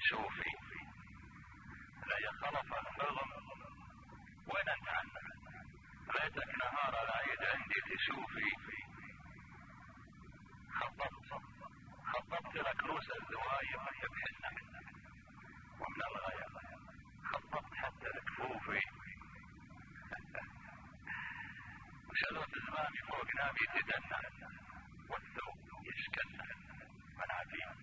تشوفي لا يخلف الحلم وين انت عنك؟ ليتك نهار العيد عندي تشوفي. خطبت لك روس الزوايا بحنة ومن الغاية خطبت حتى لكفوفي. وشلوت زمامي فوق نابي تدنى والثوب يشكلنا منافي.